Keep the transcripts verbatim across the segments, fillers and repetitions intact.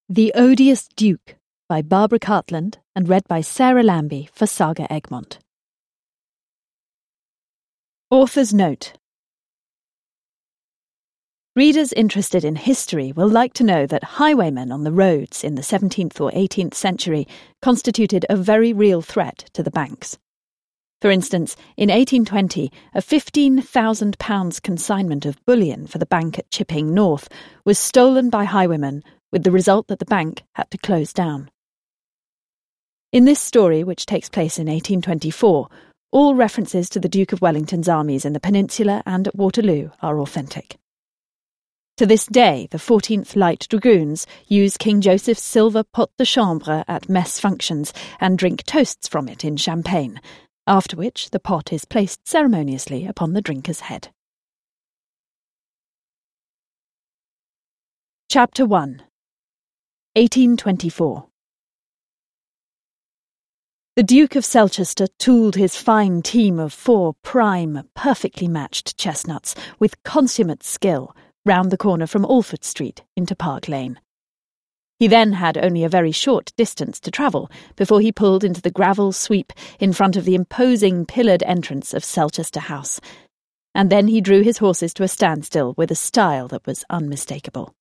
The Odious Duke by Barbara Cartland and read by Sarah Lambie for Saga Egmont. Author's Note. Readers interested in history will like to know that highwaymen on the roads in the seventeenth or eighteenth century constituted a very real threat to the banks. For instance, in eighteen twenty, a fifteen thousand pounds consignment of bullion for the bank at Chipping North was stolen by highwaymen, with the result that the bank had to close down. In this story, which takes place in eighteen twenty-four, all references to the Duke of Wellington's armies in the Peninsula and at Waterloo are authentic. To this day, the fourteenth Light Dragoons use King Joseph's silver pot de chambre at mess functions and drink toasts from it in champagne, after which the pot is placed ceremoniously upon the drinker's head. Chapter one. eighteen twenty-four. The Duke of Selchester tooled his fine team of four prime, perfectly matched chestnuts with consummate skill round the corner from Alford Street into Park Lane. He then had only a very short distance to travel before he pulled into the gravel sweep in front of the imposing pillared entrance of Selchester House, and then he drew his horses to a standstill with a style that was unmistakable.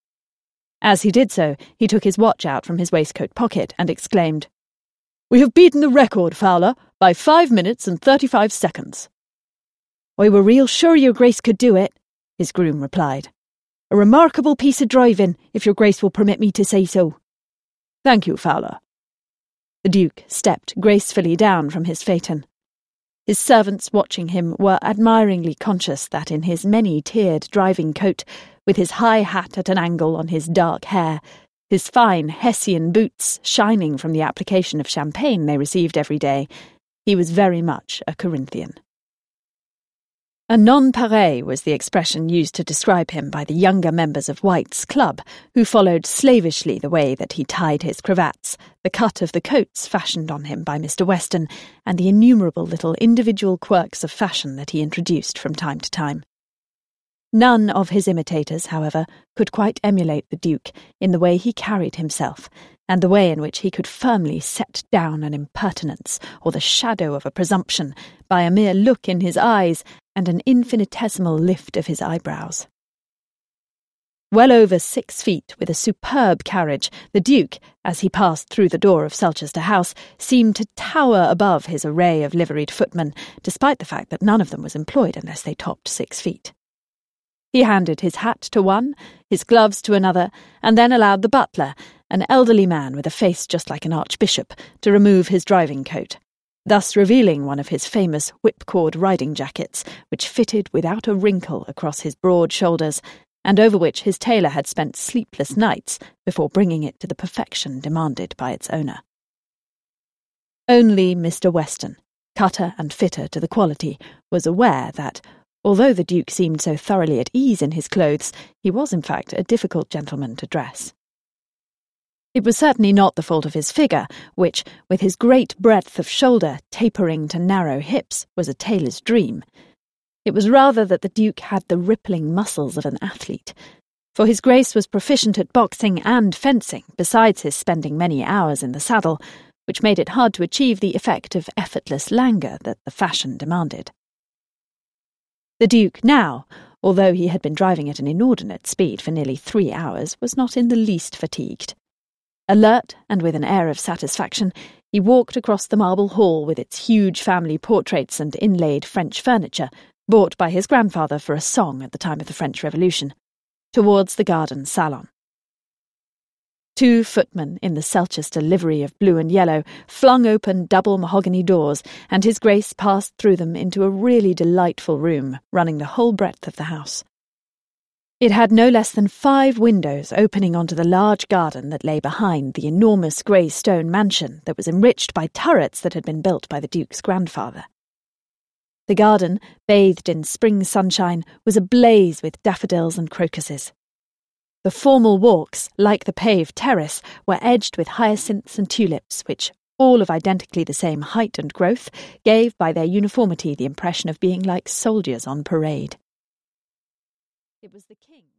As he did so, he took his watch out from his waistcoat pocket and exclaimed, "We have beaten the record, Fowler, by five minutes and thirty-five seconds." "I were real sure your Grace could do it," his groom replied. "A remarkable piece of driving, if your Grace will permit me to say so." "Thank you, Fowler." The Duke stepped gracefully down from his phaeton. His servants watching him were admiringly conscious that in his many-tiered driving coat, with his high hat at an angle on his dark hair, his fine Hessian boots shining from the application of champagne they received every day, he was very much a Corinthian. A non-pareil was the expression used to describe him by the younger members of White's Club, who followed slavishly the way that he tied his cravats, the cut of the coats fashioned on him by Mister Weston, and the innumerable little individual quirks of fashion that he introduced from time to time. None of his imitators, however, could quite emulate the Duke in the way he carried himself, and the way in which he could firmly set down an impertinence or the shadow of a presumption by a mere look in his eyes and an infinitesimal lift of his eyebrows. Well over six feet, with a superb carriage, the Duke, as he passed through the door of Selchester House, seemed to tower above his array of liveried footmen, despite the fact that none of them was employed unless they topped six feet. He handed his hat to one, his gloves to another, and then allowed the butler, an elderly man with a face just like an archbishop, to remove his driving coat, thus revealing one of his famous whipcord riding jackets, which fitted without a wrinkle across his broad shoulders, and over which his tailor had spent sleepless nights before bringing it to the perfection demanded by its owner. Only Mister Weston, cutter and fitter to the quality, was aware that, although the Duke seemed so thoroughly at ease in his clothes, he was in fact a difficult gentleman to dress. It was certainly not the fault of his figure, which, with his great breadth of shoulder tapering to narrow hips, was a tailor's dream. It was rather that the Duke had the rippling muscles of an athlete, for his Grace was proficient at boxing and fencing, besides his spending many hours in the saddle, which made it hard to achieve the effect of effortless languor that the fashion demanded. The Duke now, although he had been driving at an inordinate speed for nearly three hours, was not in the least fatigued. Alert and with an air of satisfaction, he walked across the marble hall with its huge family portraits and inlaid French furniture, bought by his grandfather for a song at the time of the French Revolution, towards the garden salon. Two footmen in the Selchester livery of blue and yellow flung open double mahogany doors, and his Grace passed through them into a really delightful room running the whole breadth of the house. It had no less than five windows opening onto the large garden that lay behind the enormous grey stone mansion that was enriched by turrets that had been built by the Duke's grandfather. The garden, bathed in spring sunshine, was ablaze with daffodils and crocuses. The formal walks, like the paved terrace, were edged with hyacinths and tulips, which, all of identically the same height and growth, gave by their uniformity the impression of being like soldiers on parade. It was the king